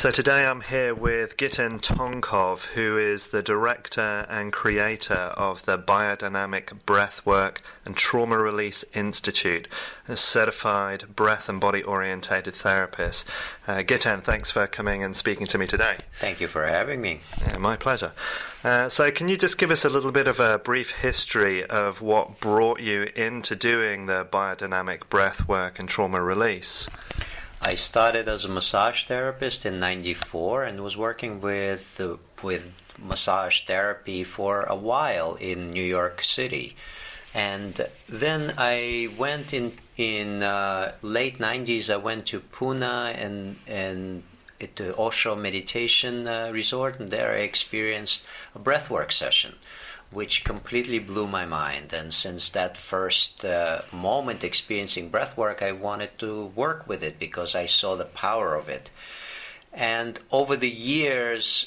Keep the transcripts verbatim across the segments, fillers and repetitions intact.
So today I'm here with Gitan Tonkov, who is the director and creator of the Biodynamic Breathwork and Trauma Release Institute, a certified breath and body orientated therapist. Uh, Gitan, thanks for coming and speaking to me today. Thank you for having me. Yeah, my pleasure. Uh, so can you just give us a little bit of a brief history of what brought you into doing the biodynamic breathwork and trauma release? I started as a massage therapist in ninety-four and was working with uh, with massage therapy for a while in New York City. And then I went in in uh, late nineties. I went to Pune and and at the Osho meditation uh, resort, and there I experienced a breathwork session, which completely blew my mind. And since that first uh, moment experiencing breathwork, I wanted to work with it because I saw the power of it. And over the years,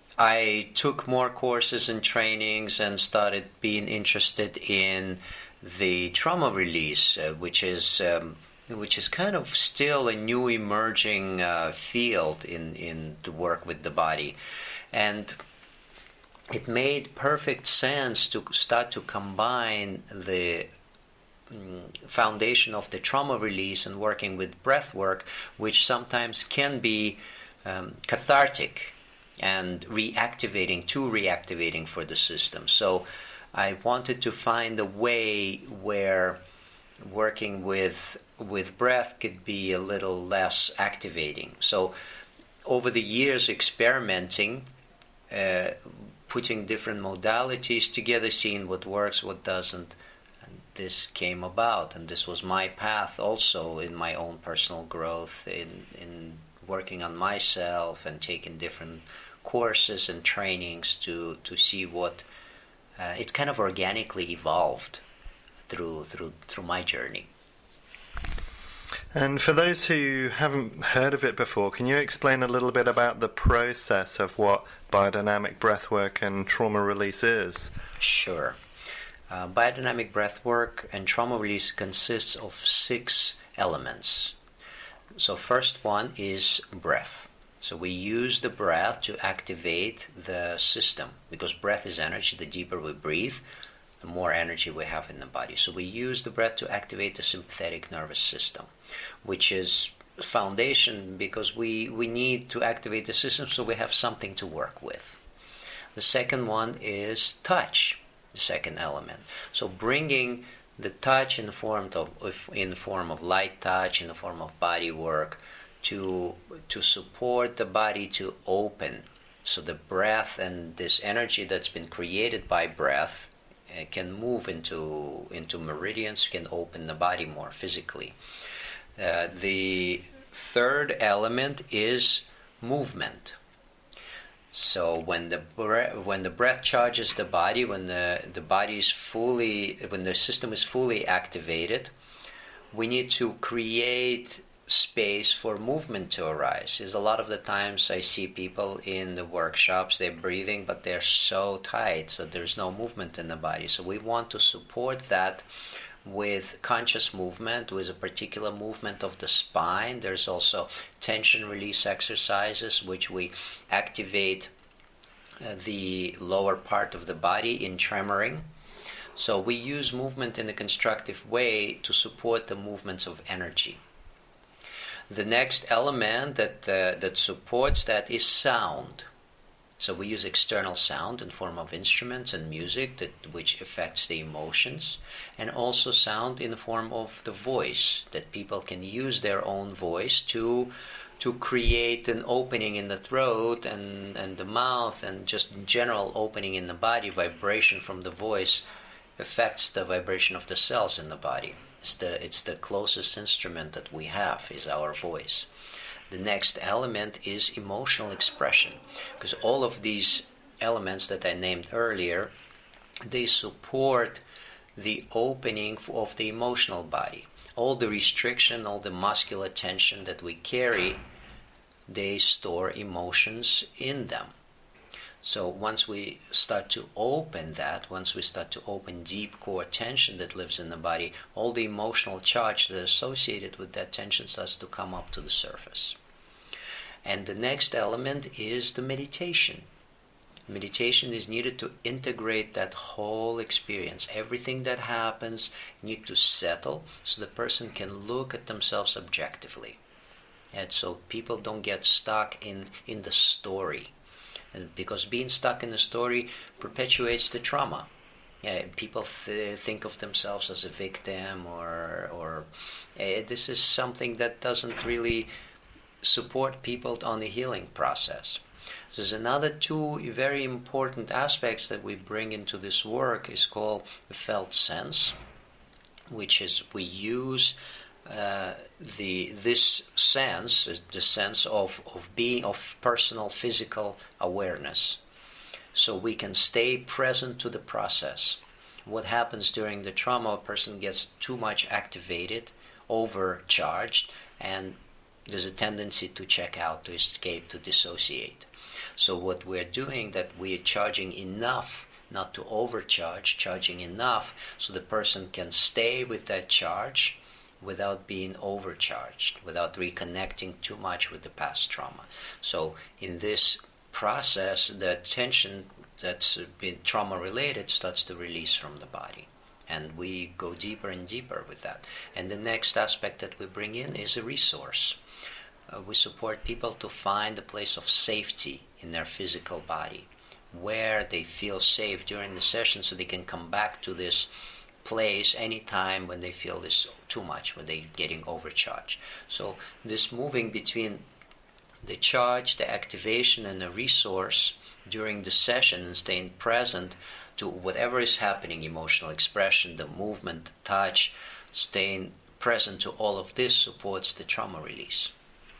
I took more courses and trainings and started being interested in the trauma release, uh, which is um, which is kind of still a new emerging uh, field in, in the work with the body. And it made perfect sense to start to combine the mm, foundation of the trauma release and working with breath work, which sometimes can be um, cathartic and reactivating, too reactivating for the system. So I wanted to find a way where working with with breath could be a little less activating. So over the years experimenting, uh, putting different modalities together, seeing what works, what doesn't, and this came about. And this was my path also in my own personal growth, in, in working on myself and taking different courses and trainings to, to see what, uh, it kind of organically evolved through, through, through my journey. And for those who haven't heard of it before, can you explain a little bit about the process of what biodynamic breathwork and trauma release is? Sure. Uh, biodynamic breathwork and trauma release consists of six elements. So first one is breath. So we use the breath to activate the system, because breath is energy. The deeper we breathe, the more energy we have in the body. So we use the breath to activate the sympathetic nervous system, which is foundation because we, we need to activate the system so we have something to work with. The second one is touch, the second element. So bringing the touch in the form of in the form of light touch, in the form of body work, to to support the body to open. So the breath and this energy that's been created by breath uh, can move into into meridians, can open the body more physically. Uh, the third element is movement. So when the breath, when the breath charges the body, when the the body is fully, when the system is fully activated, we need to create space for movement to arise. Is a lot of the times I see people in the workshops, they're breathing, but they're so tight, so there's no movement in the body. So we want to support that with conscious movement, with a particular movement of the spine. There's also tension release exercises, which we activate uh, the lower part of the body in tremoring. So we use movement in a constructive way to support the movements of energy. The next element that uh, that supports that is sound. So we use external sound in form of instruments and music that which affects the emotions, and also sound in the form of the voice, that people can use their own voice to to create an opening in the throat and, and the mouth, and just general opening in the body. Vibration from the voice affects the vibration of the cells in the body. It's the, it's the closest instrument that we have, is our voice. The next element is emotional expression, because all of these elements that I named earlier, they support the opening of the emotional body. All the restriction, all the muscular tension that we carry, they store emotions in them. So once we start to open that, once we start to open deep core tension that lives in the body, all the emotional charge that is associated with that tension starts to come up to the surface. And the next element is the meditation. Meditation is needed to integrate that whole experience. Everything that happens need to settle so the person can look at themselves objectively. And so people don't get stuck in, in the story. And because being stuck in the story perpetuates the trauma. Yeah, people th- think of themselves as a victim, or, or uh, this is something that doesn't really support people on the healing process. There's another two very important aspects that we bring into this work is called the felt sense, which is we use uh, the this sense, the sense of, of being of personal physical awareness, so we can stay present to the process. What happens during the trauma? A person gets too much activated, overcharged, and there's a tendency to check out, to escape, to dissociate. So what we're doing, that we're charging enough, not to overcharge, charging enough so the person can stay with that charge without being overcharged, without reconnecting too much with the past trauma. So in this process, the tension that's been trauma-related starts to release from the body. And we go deeper and deeper with that. And the next aspect that we bring in is a resource. Uh, we support people to find a place of safety in their physical body, where they feel safe during the session, so they can come back to this place anytime when they feel this too much, when they're getting overcharged. So this moving between the charge, the activation, and the resource during the session, and staying present to whatever is happening, emotional expression, the movement, the touch, staying present to all of this supports the trauma release.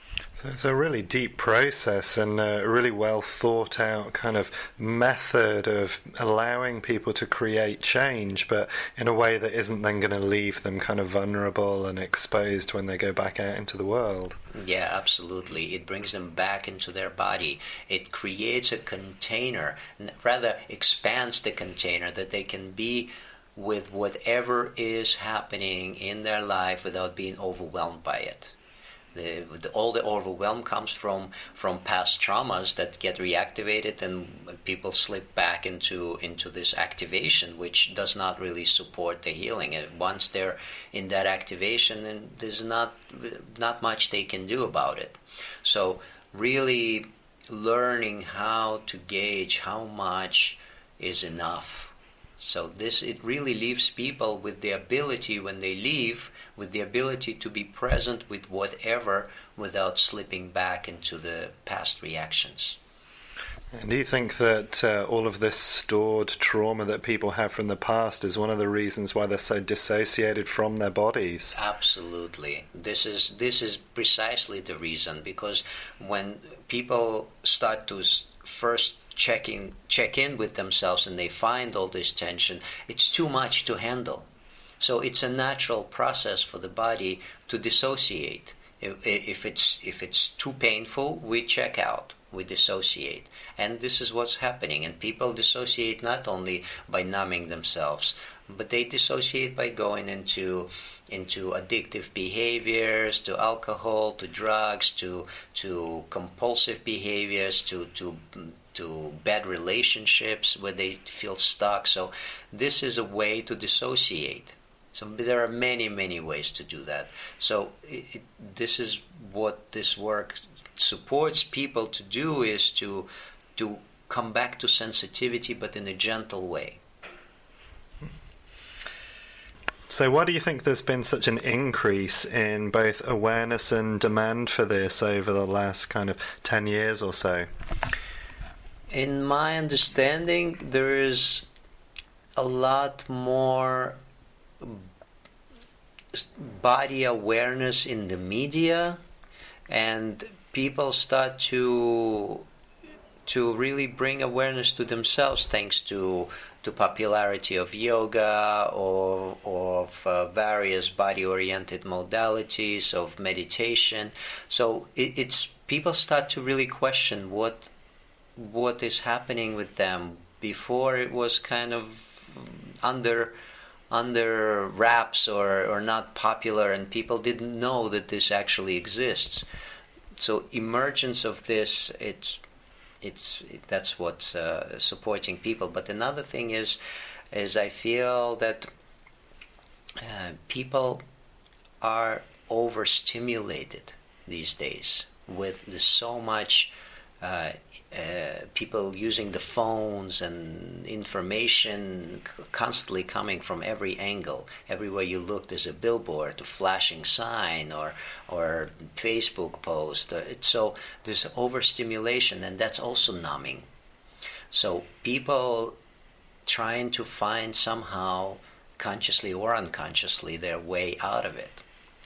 So it's a really deep process and a really well thought out kind of method of allowing people to create change, but in a way that isn't then going to leave them kind of vulnerable and exposed when they go back out into the world. Yeah, absolutely. It brings them back into their body. It creates a container, rather expands the container that they can be with whatever is happening in their life without being overwhelmed by it. The, the, all the overwhelm comes from, from past traumas that get reactivated, and people slip back into into this activation, which does not really support the healing. And once they're in that activation, then there's not not much they can do about it. So really learning how to gauge how much is enough. So this, it really leaves people with the ability, when they leave, with the ability to be present with whatever without slipping back into the past reactions. And do you think that uh, all of this stored trauma that people have from the past is one of the reasons why they're so dissociated from their bodies? Absolutely. This is this is precisely the reason, because when people start to first checking check in with themselves and they find all this tension, it's too much to handle. So it's a natural process for the body to dissociate. If, if it's if it's too painful, we check out, we dissociate. And this is what's happening. And people dissociate not only by numbing themselves, but they dissociate by going into into addictive behaviors, to alcohol, to drugs, to to compulsive behaviors, to to to bad relationships where they feel stuck. So this is a way to dissociate. So there are many, many ways to do that. So it, it, this is what this work supports people to do, is to to come back to sensitivity, but in a gentle way. So why do you think there's been such an increase in both awareness and demand for this over the last kind of ten years or so? In my understanding, there is a lot more body awareness in the media, and people start to to really bring awareness to themselves thanks to to popularity of yoga or, or of uh, various body-oriented modalities of meditation. So it, it's people start to really question what what is happening with them. Before it was kind of under under wraps or, or not popular, and people didn't know that this actually exists. so emergence of this, it's it's that's what's uh, supporting people. But another thing is, is I feel that uh, people are overstimulated these days with the, so much uh, uh, people using the phones and information constantly coming from every angle. Everywhere you look, there's a billboard, a flashing sign, or or Facebook post. It's so there's overstimulation, and that's also numbing. So people trying to find somehow, consciously or unconsciously, their way out of it.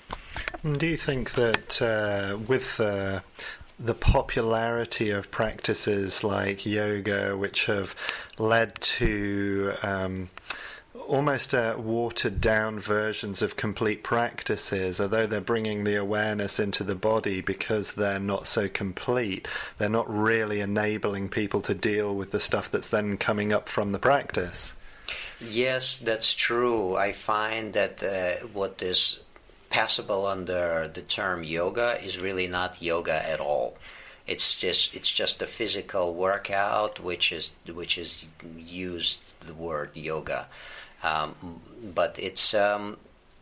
Do you think that uh, with uh, the popularity of practices like yoga, which have led to um, almost uh, watered-down versions of complete practices, although they're bringing the awareness into the body because they're not so complete, they're not really enabling people to deal with the stuff that's then coming up from the practice? Yes, that's true. I find that uh, what is passable under the term yoga is really not yoga at all. It's just it's just a physical workout which is which is used the word yoga, um, but it's um,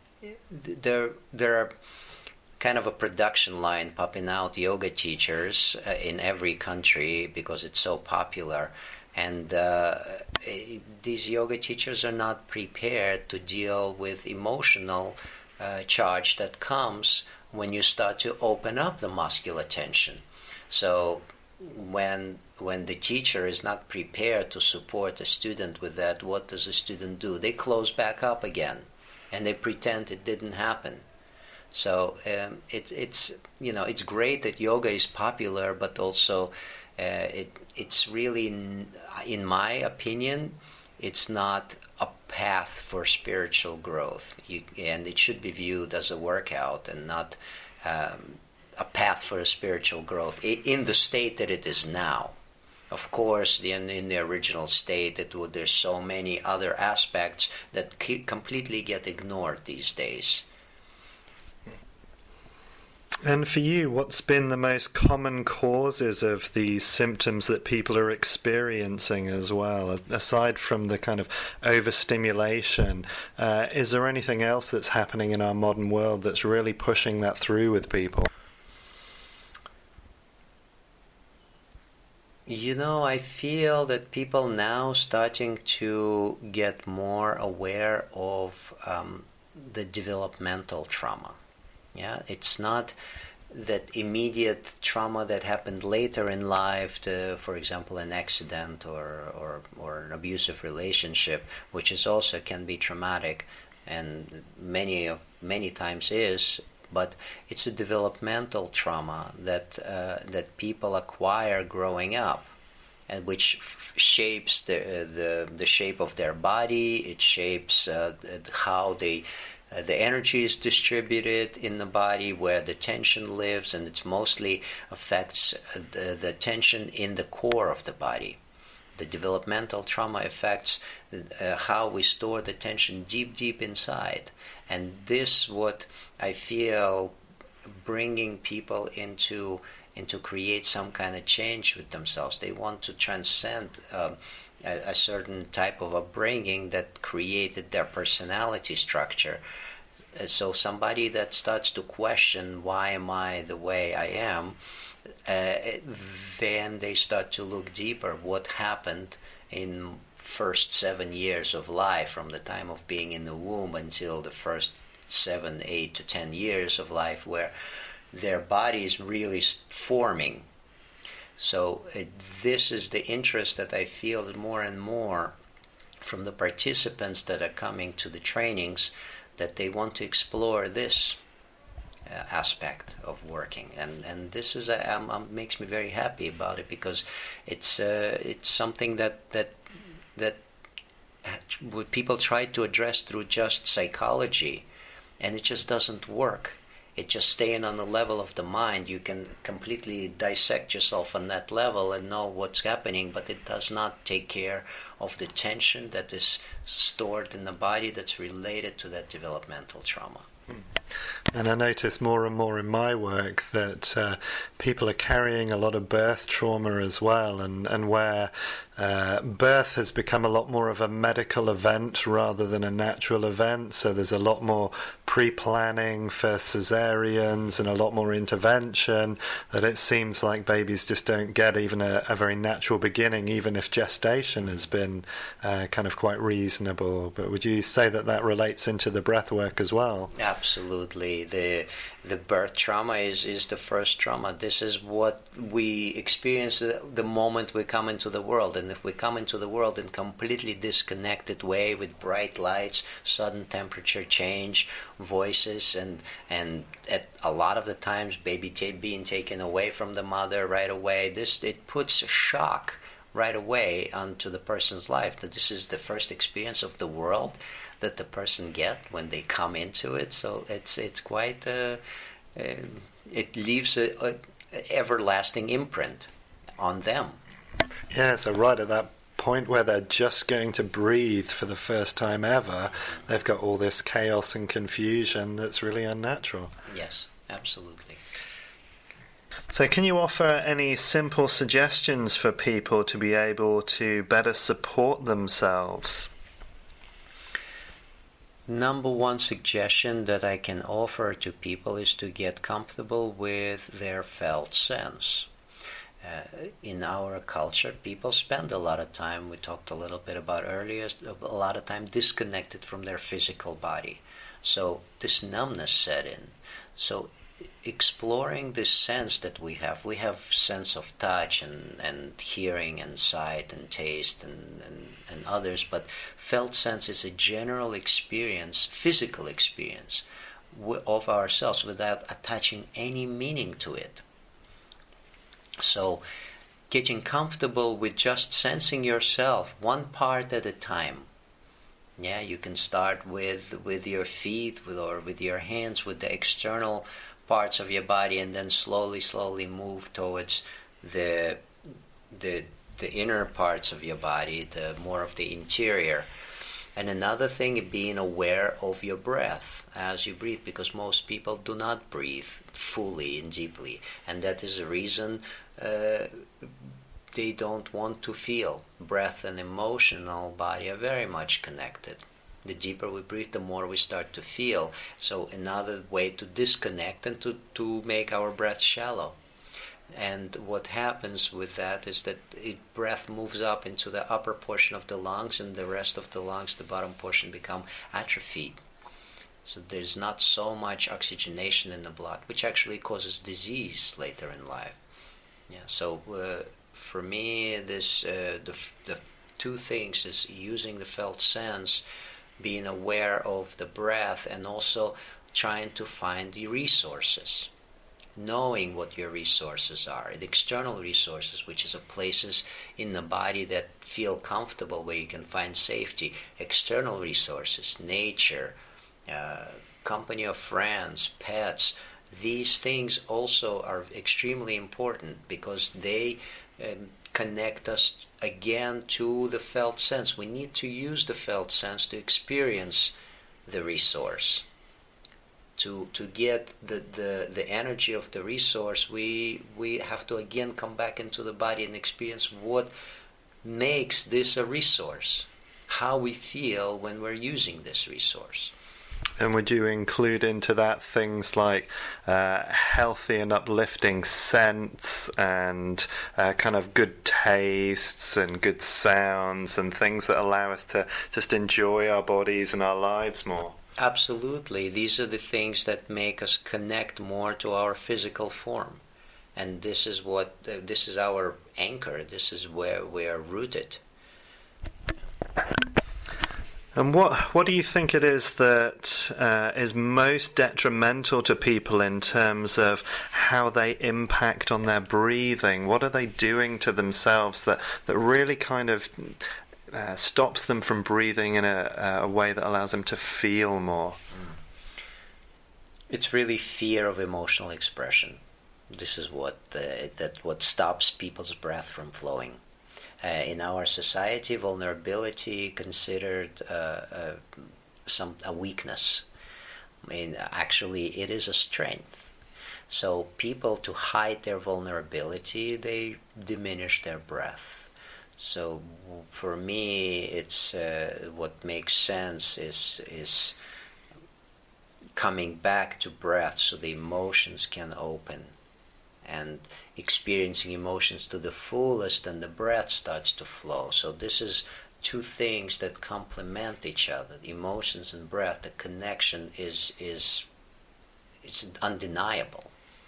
there there are kind of a production line popping out yoga teachers uh, in every country because it's so popular. And uh, these yoga teachers are not prepared to deal with emotional uh, charge that comes when you start to open up the muscular tension. So when when the teacher is not prepared to support a student with that, what does the student do? They close back up again, and they pretend it didn't happen. So um, it's it's you know it's great that yoga is popular, but also uh, it it's really, in my opinion, it's not a path for spiritual growth. You, and it should be viewed as a workout and not um, a path for a spiritual growth in the state that it is now. Of course, in, in the original state, it would, there's so many other aspects that completely get ignored these days. And for you, what's been the most common causes of these symptoms that people are experiencing as well, aside from the kind of overstimulation? Uh, is there anything else that's happening in our modern world that's really pushing that through with people? You know, I feel that people now starting to get more aware of um, the developmental trauma. Yeah, it's not that immediate trauma that happened later in life, to, for example, an accident or, or or an abusive relationship, which is also can be traumatic, and many of many times is. But it's a developmental trauma that uh, that people acquire growing up, and which f- shapes the the the shape of their body. It shapes uh, how they. Uh, the energy is distributed in the body, where the tension lives, and it mostly affects uh, the, the tension in the core of the body. The developmental trauma affects uh, how we store the tension deep, deep inside. And this what I feel bringing people into into create some kind of change with themselves. They want to transcend um, a, a certain type of upbringing that created their personality structure. Uh, so somebody that starts to question, why am I the way I am, uh, then they start to look deeper. What happened in first seven years of life, from the time of being in the womb until the first seven, eight to ten years of life, where their body is really forming. So uh, this is the interest that I feel more and more from the participants that are coming to the trainings, that they want to explore this uh, aspect of working, and and this is a, um, um, makes me very happy about it, because it's uh, it's something that that that people try to address through just psychology, and it just doesn't work. It just staying on the level of the mind. You can completely dissect yourself on that level and know what's happening, but it does not take care of the tension that is stored in the body that's related to that developmental trauma. And I notice more and more in my work that uh, people are carrying a lot of birth trauma as well, and, and where uh, birth has become a lot more of a medical event rather than a natural event. So there's a lot more pre-planning for cesareans and a lot more intervention, that it seems like babies just don't get even a, a very natural beginning, even if gestation has been uh, kind of quite reasonable. But would you say that that relates into the breath work as well? Absolutely. The the birth trauma is, is the first trauma. This is what we experience the, the moment we come into the world. And if we come into the world in completely disconnected way, with bright lights, sudden temperature change, voices, and and at a lot of the times baby t- being taken away from the mother right away, this it puts a shock right away onto the person's life, that this is the first experience of the world that the person get when they come into it. So it's it's quite uh, uh, it leaves a, a everlasting imprint on them. Yeah, so right at that point where they're just going to breathe for the first time ever, they've got all this chaos and confusion that's really unnatural. Yes, absolutely. So can you offer any simple suggestions for people to be able to better support themselves? Number one suggestion that I can offer to people is to get comfortable with their felt sense. Uh, in our culture, people spend a lot of time, we talked a little bit about earlier, a lot of time disconnected from their physical body. So this numbness set in. So exploring this sense that we have, we have sense of touch and, and hearing and sight and taste and, and, and others, but felt sense is a general experience, physical experience of ourselves without attaching any meaning to it. So getting comfortable with just sensing yourself one part at a time. Yeah, you can start with with your feet with, or with your hands, with the external parts of your body, and then slowly, slowly move towards the the the inner parts of your body, the more of the interior. And another thing, being aware of your breath as you breathe, because most people do not breathe fully and deeply, and that is the reason uh, they don't want to feel. Breath and emotional body are very much connected. The deeper we breathe, the more we start to feel. So another way to disconnect and to, to make our breath shallow. And what happens with that is that it, breath moves up into the upper portion of the lungs, and the rest of the lungs, the bottom portion, become atrophied. So there's not so much oxygenation in the blood, which actually causes disease later in life. Yeah. So uh, for me, this uh, the the two things is using the felt sense, being aware of the breath, and also trying to find the resources. Knowing what your resources are, the external resources, which is the places in the body that feel comfortable, where you can find safety. External resources, nature, uh, company of friends, pets. These things also are extremely important, because they um, connect us again to the felt sense. We need to use the felt sense to experience the resource. To to get the, the, the energy of the resource, we we have to again come back into the body and experience what makes this a resource, how we feel when we're using this resource. And would you include into that things like uh, healthy and uplifting scents and uh, kind of good tastes and good sounds and things that allow us to just enjoy our bodies and our lives more? Absolutely. These are the things that make us connect more to our physical form. And this is what uh, this is our anchor. This is where we are rooted. And what what do you think it is that uh, is most detrimental to people in terms of how they impact on their breathing? What are they doing to themselves that, that really kind of uh, stops them from breathing in a, a way that allows them to feel more? It's really fear of emotional expression. This is what uh, that what stops people's breath from flowing. Uh, in our society, vulnerability considered uh, uh, some a weakness. I mean, actually, it is a strength. So people, to hide their vulnerability, they diminish their breath. So for me, it's uh, what makes sense is is coming back to breath so the emotions can open, and experiencing emotions to the fullest, and the breath starts to flow. So this is two things that complement each other, emotions and breath. The connection is is it's undeniable.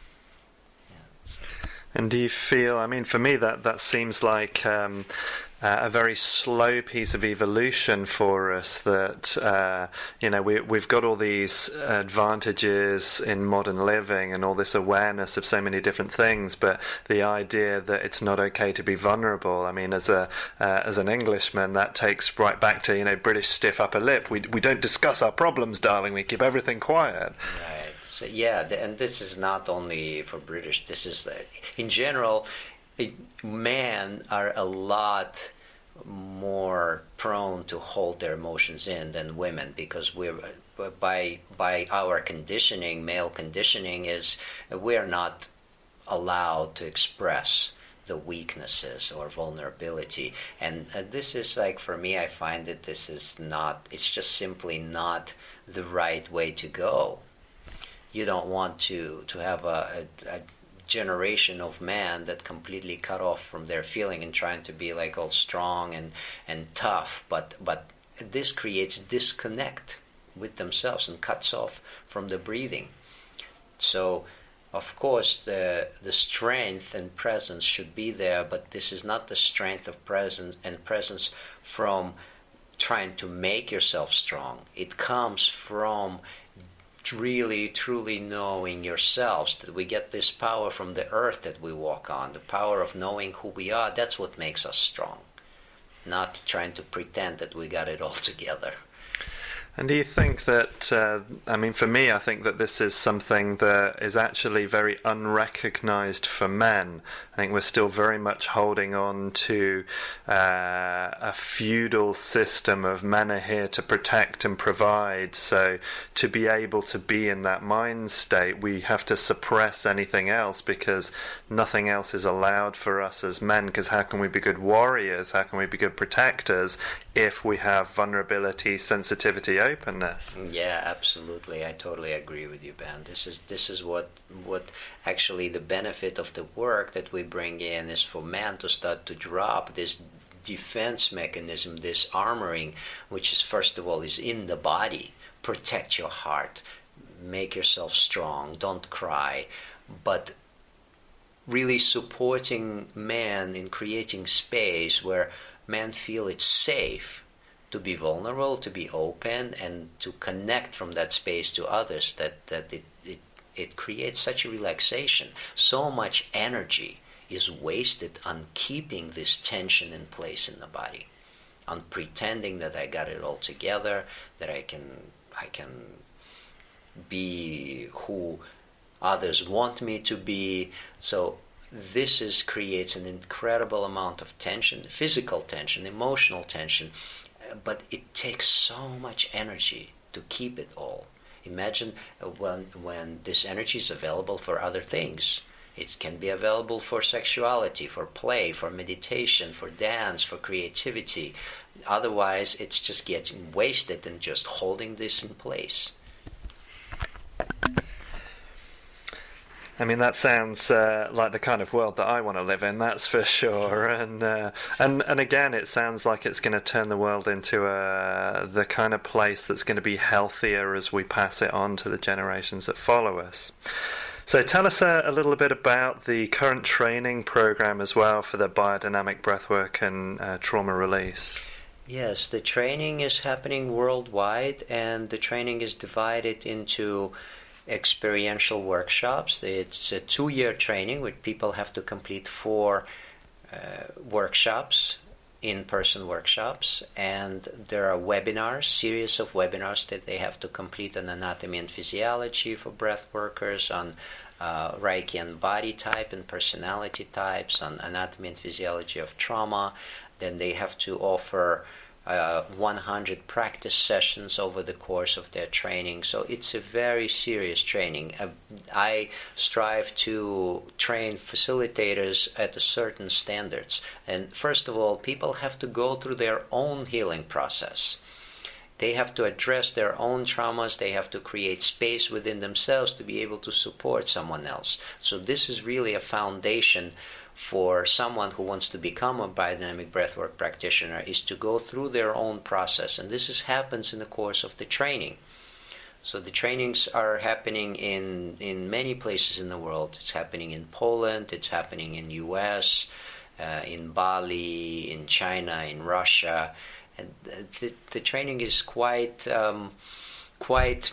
Yeah, so. And do you feel, I mean, for me that, that seems like um, uh, a very slow piece of evolution for us, that, uh, you know, we, we've got all these advantages in modern living and all this awareness of so many different things, but the idea that it's not okay to be vulnerable, I mean, as a uh, as an Englishman, that takes right back to, you know, British stiff upper lip. We, we don't discuss our problems, darling, we keep everything quiet. Right. So, yeah, and this is not only for British, this is, uh, in general, men are a lot more prone to hold their emotions in than women, because we're, by by our conditioning, male conditioning, is we're not allowed to express the weaknesses or vulnerability. And uh, this is like, for me, I find that this is not, it's just simply not the right way to go. You don't want to, to have a, a, a generation of men that completely cut off from their feeling and trying to be like all strong and, and tough, but but this creates disconnect with themselves and cuts off from the breathing. So, of course, the the strength and presence should be there, but this is not the strength of presence and presence from trying to make yourself strong. It comes from really, truly knowing yourselves, that we get this power from the earth that we walk on, the power of knowing who we are. That's what makes us strong, not trying to pretend that we got it all together. And do you think that, uh, I mean, for me, I think that this is something that is actually very unrecognized for men. I think we're still very much holding on to uh, a feudal system of men are here to protect and provide. So to be able to be in that mind state, we have to suppress anything else, because nothing else is allowed for us as men. Because how can we be good warriors? How can we be good protectors if we have vulnerability, sensitivity, openness? Yeah, absolutely. I totally agree with you, Ben. This is this is what what actually the benefit of the work that we bring in is for man to start to drop this defense mechanism, this armoring, which is, first of all, is in the body. Protect your heart, make yourself strong, don't cry, but really supporting man in creating space where men feel it's safe to be vulnerable, to be open, and to connect from that space to others, that, that it, it, it creates such a relaxation. So much energy is wasted on keeping this tension in place in the body, on pretending that I got it all together, that I can I can be who others want me to be. So this is creates an incredible amount of tension, physical tension, emotional tension, but it takes so much energy to keep it all. Imagine when when this energy is available for other things. It can be available for sexuality, for play, for meditation, for dance, for creativity. Otherwise, it's just getting wasted and just holding this in place. I mean, that sounds uh, like the kind of world that I want to live in, that's for sure. And uh, and and again, it sounds like it's going to turn the world into a, the kind of place that's going to be healthier as we pass it on to the generations that follow us. So tell us a, a little bit about the current training program as well for the biodynamic breathwork and uh, trauma release. Yes, the training is happening worldwide, and the training is divided into experiential workshops. It's a two-year training where people have to complete four uh, workshops, in-person workshops, and there are webinars, series of webinars that they have to complete on anatomy and physiology for breath workers, on uh, Reiki and body type and personality types, on anatomy and physiology of trauma. Then they have to offer uh, one hundred practice sessions over the course of their training. So it's a very serious training. Uh, I strive to train facilitators at a certain standards. And first of all, people have to go through their own healing process. They have to address their own traumas. They have to create space within themselves to be able to support someone else. So this is really a foundation for someone who wants to become a biodynamic breathwork practitioner, is to go through their own process. And this is, happens in the course of the training. So the trainings are happening in, in many places in the world. It's happening in Poland, it's happening in U S, uh, in Bali, in China, in Russia. And the, the training is quite um, quite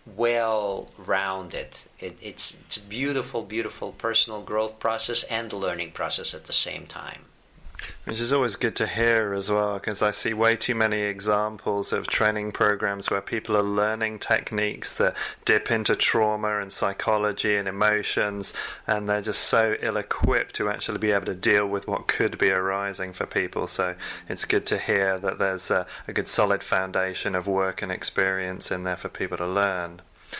well-rounded. It, it's, it's a beautiful, beautiful personal growth process and learning process at the same time. Which is always good to hear as well, because I see way too many examples of training programs where people are learning techniques that dip into trauma and psychology and emotions, and they're just so ill-equipped to actually be able to deal with what could be arising for people. So it's good to hear that there's a, a good solid foundation of work and experience in there for people to learn.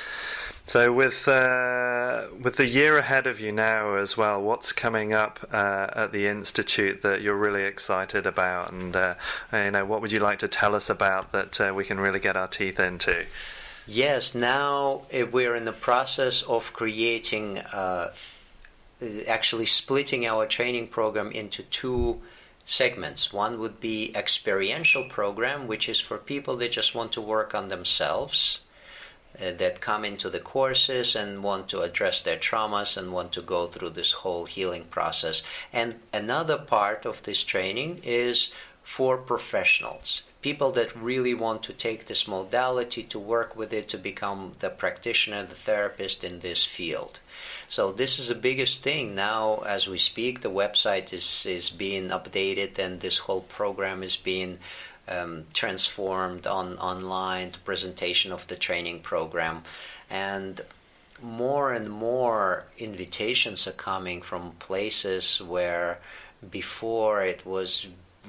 So with uh, with the year ahead of you now as well, what's coming up uh, at the Institute that you're really excited about, and uh, you know, what would you like to tell us about that uh, we can really get our teeth into? Yes, now uh, we're in the process of creating, uh, actually splitting our training program into two segments. One would be experiential program, which is for people that just want to work on themselves, Uh, that come into the courses and want to address their traumas and want to go through this whole healing process. And another part of this training is for professionals, people that really want to take this modality, to work with it, to become the practitioner, the therapist in this field. So this is the biggest thing now as we speak. The website is, is being updated, and this whole program is being Um, transformed on online to presentation of the training program, and more and more invitations are coming from places where before it was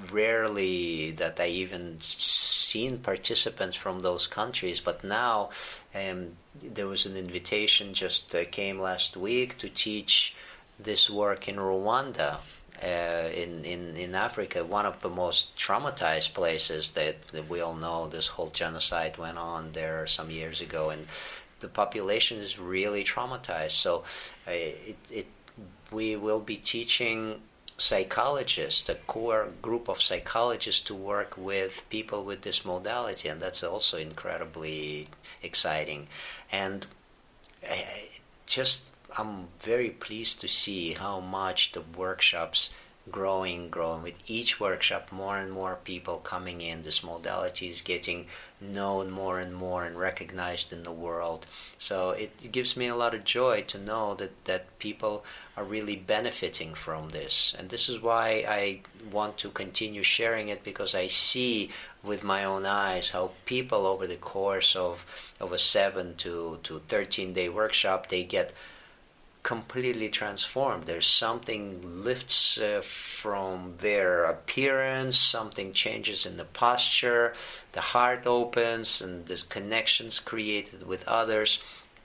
rarely that I even seen participants from those countries, but now um, there was an invitation just uh, came last week to teach this work in Rwanda. Uh, in, in, in Africa, one of the most traumatized places that, that we all know. This whole genocide went on there some years ago, and the population is really traumatized. So uh, it, it, we will be teaching psychologists, a core group of psychologists, to work with people with this modality, and that's also incredibly exciting. And uh, just I'm very pleased to see how much the workshops growing, growing. With each workshop, more and more people coming in. This modality is getting known more and more and recognized in the world. So it, it gives me a lot of joy to know that, that people are really benefiting from this. And this is why I want to continue sharing it, because I see with my own eyes how people over the course of, of a seven to, to thirteen day workshop, they get completely transformed. There's something lifts uh, from their appearance, something changes in the posture, the heart opens, and there's connections created with others.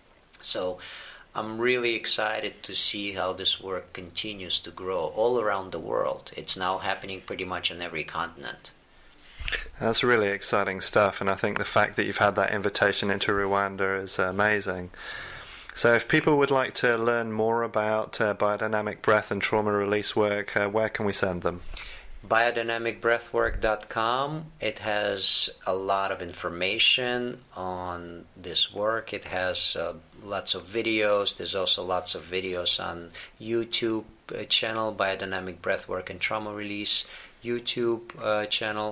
So I'm really excited to see how this work continues to grow all around the world. It's now happening pretty much on every continent. That's really exciting stuff, and I think the fact that you've had that invitation into Rwanda is amazing. So if people would like to learn more about uh, biodynamic breath and trauma release work, uh, where can we send them? biodynamic breathwork dot com. It has a lot of information on this work. It has uh, lots of videos. There's also lots of videos on YouTube uh, channel, Biodynamic Breathwork and Trauma Release YouTube uh, channel.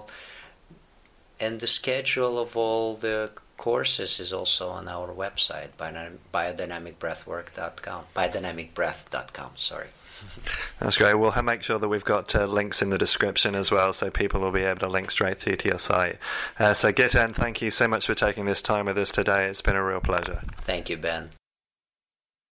And the schedule of all the courses is also on our website, biodynamic breathwork dot com, biodynamic breath dot com, sorry. That's great. We'll make sure that we've got uh, links in the description as well, so people will be able to link straight through to your site. Uh, so Giten, thank you so much for taking this time with us today. It's been a real pleasure. Thank you, Ben.